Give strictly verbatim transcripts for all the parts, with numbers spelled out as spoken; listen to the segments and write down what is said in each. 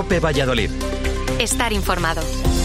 COPE Valladolid. Estar informado.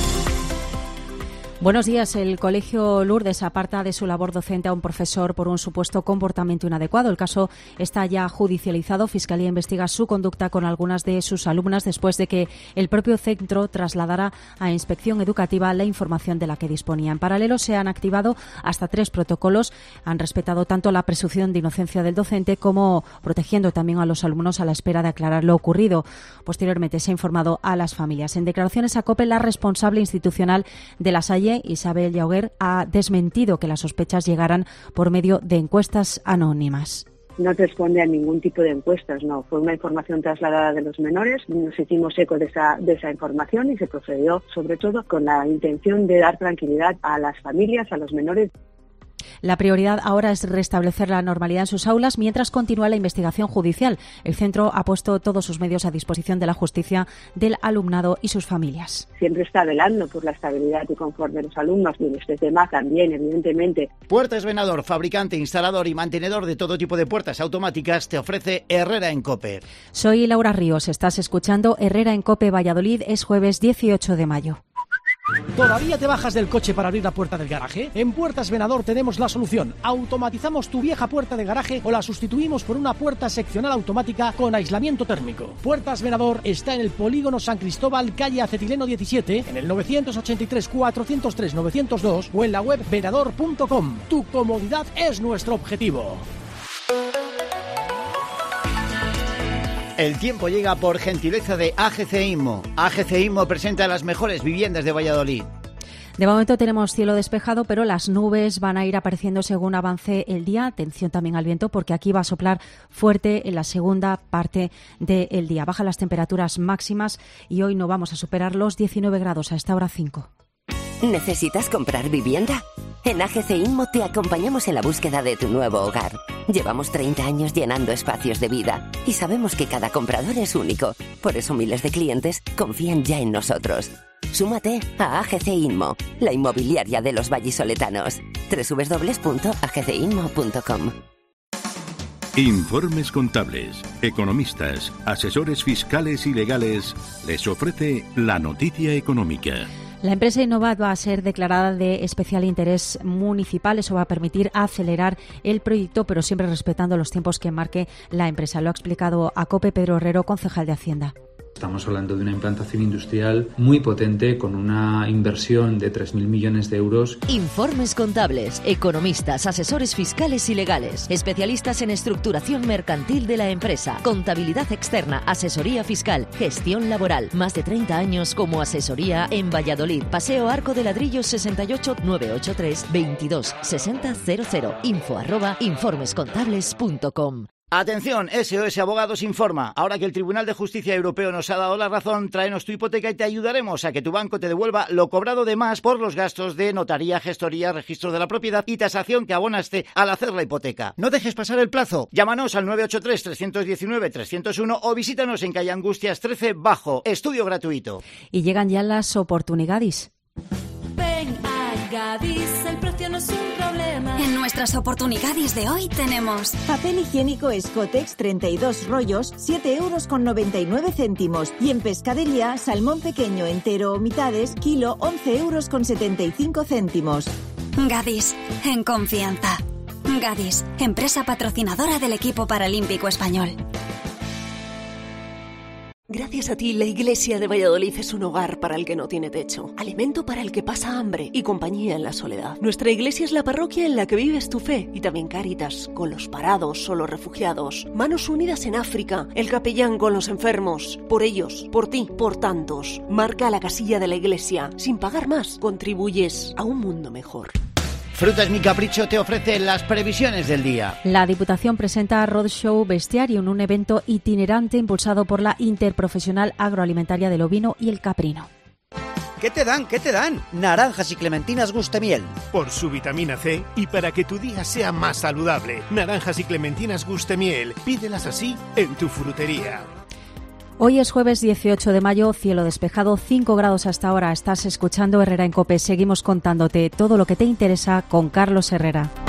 Buenos días. El Colegio Lourdes aparta de su labor docente a un profesor por un supuesto comportamiento inadecuado. El caso está ya judicializado. Fiscalía investiga su conducta con algunas de sus alumnas después de que el propio centro trasladara a Inspección Educativa la información de la que disponía. En paralelo, se han activado hasta tres protocolos. Han respetado tanto la presunción de inocencia del docente como protegiendo también a los alumnos a la espera de aclarar lo ocurrido. Posteriormente, se ha informado a las familias. En declaraciones a COPE, la responsable institucional de La Salle, Isabel Llauguer, ha desmentido que las sospechas llegaran por medio de encuestas anónimas. No responde a ningún tipo de encuestas, no. Fue una información trasladada de los menores, nos hicimos eco de esa, de esa información y se procedió sobre todo con la intención de dar tranquilidad a las familias, a los menores. La prioridad ahora es restablecer la normalidad en sus aulas mientras continúa la investigación judicial. El centro ha puesto todos sus medios a disposición de la justicia, del alumnado y sus familias. Siempre está velando por la estabilidad y confort de los alumnos y en este tema también, evidentemente. Puertas Venador, fabricante, instalador y mantenedor de todo tipo de puertas automáticas, te ofrece Herrera en COPE. Soy Laura Ríos, estás escuchando Herrera en COPE Valladolid. Es jueves dieciocho de mayo. ¿Todavía te bajas del coche para abrir la puerta del garaje? En Puertas Venador tenemos la solución. Automatizamos tu vieja puerta de garaje o la sustituimos por una puerta seccional automática con aislamiento térmico. Puertas Venador está en el Polígono San Cristóbal, calle Acetileno diecisiete, en el novecientos ochenta y tres, cuatrocientos tres, novecientos dos o en la web venador punto com. Tu comodidad es nuestro objetivo. El tiempo llega por gentileza de A G C Inmo. A G C Inmo presenta las mejores viviendas de Valladolid. De momento tenemos cielo despejado, pero las nubes van a ir apareciendo según avance el día. Atención también al viento, porque aquí va a soplar fuerte en la segunda parte del día. Bajan las temperaturas máximas y hoy no vamos a superar los diecinueve grados, a esta hora cinco. ¿Necesitas comprar vivienda? En A G C Inmo te acompañamos en la búsqueda de tu nuevo hogar. Llevamos treinta años llenando espacios de vida y sabemos que cada comprador es único. Por eso miles de clientes confían ya en nosotros. Súmate a A G C Inmo, la inmobiliaria de los vallisoletanos. doble u doble u doble u punto a g c inmo punto com. Informes Contables, economistas, asesores fiscales y legales les ofrece la noticia económica. La empresa Innovat va a ser declarada de especial interés municipal. Eso va a permitir acelerar el proyecto, pero siempre respetando los tiempos que marque la empresa. Lo ha explicado a COPE Pedro Herrero, concejal de Hacienda. Estamos hablando de una implantación industrial muy potente con una inversión de tres mil millones de euros. Informes Contables, economistas, asesores fiscales y legales, especialistas en estructuración mercantil de la empresa, contabilidad externa, asesoría fiscal, gestión laboral. Más de treinta años como asesoría en Valladolid. Paseo Arco de Ladrillos sesenta y ocho, nueve ocho tres, veintidós sesenta cero cero. Info arroba informescontables punto com. Atención, S O S Abogados informa. Ahora que el Tribunal de Justicia Europeo nos ha dado la razón, tráenos tu hipoteca y te ayudaremos a que tu banco te devuelva lo cobrado de más por los gastos de notaría, gestoría, registro de la propiedad y tasación que abonaste al hacer la hipoteca. No dejes pasar el plazo. Llámanos al nueve ocho tres, tres uno nueve, tres cero uno o visítanos en calle Angustias trece Bajo. Estudio gratuito. Y llegan ya las oportunidades. Ven a Gadis, el precio no es un problema. En nuestras oportunidades de hoy tenemos papel higiénico Escotex treinta y dos rollos, siete euros con noventa y nueve céntimos. Y en pescadería, salmón pequeño entero o mitades, kilo, once euros con setenta y cinco céntimos. Gadis, en confianza. Gadis, empresa patrocinadora del equipo paralímpico español. Gracias a ti, la Iglesia de Valladolid es un hogar para el que no tiene techo, alimento para el que pasa hambre y compañía en la soledad. Nuestra iglesia es la parroquia en la que vives tu fe y también Cáritas, con los parados o los refugiados. Manos Unidas en África, el capellán con los enfermos. Por ellos, por ti, por tantos. Marca la casilla de la iglesia. Sin pagar más, contribuyes a un mundo mejor. Frutas Mi Capricho te ofrece las previsiones del día. La Diputación presenta Roadshow Bestiarium, un evento itinerante impulsado por la Interprofesional Agroalimentaria del Ovino y el Caprino. ¿Qué te dan? ¿Qué te dan? Naranjas y clementinas Gustemiel. Por su vitamina C y para que tu día sea más saludable. Naranjas y clementinas Gustemiel. Pídelas así en tu frutería. Hoy es jueves dieciocho de mayo, cielo despejado, cinco grados hasta ahora. Estás escuchando Herrera en COPE. Seguimos contándote todo lo que te interesa con Carlos Herrera.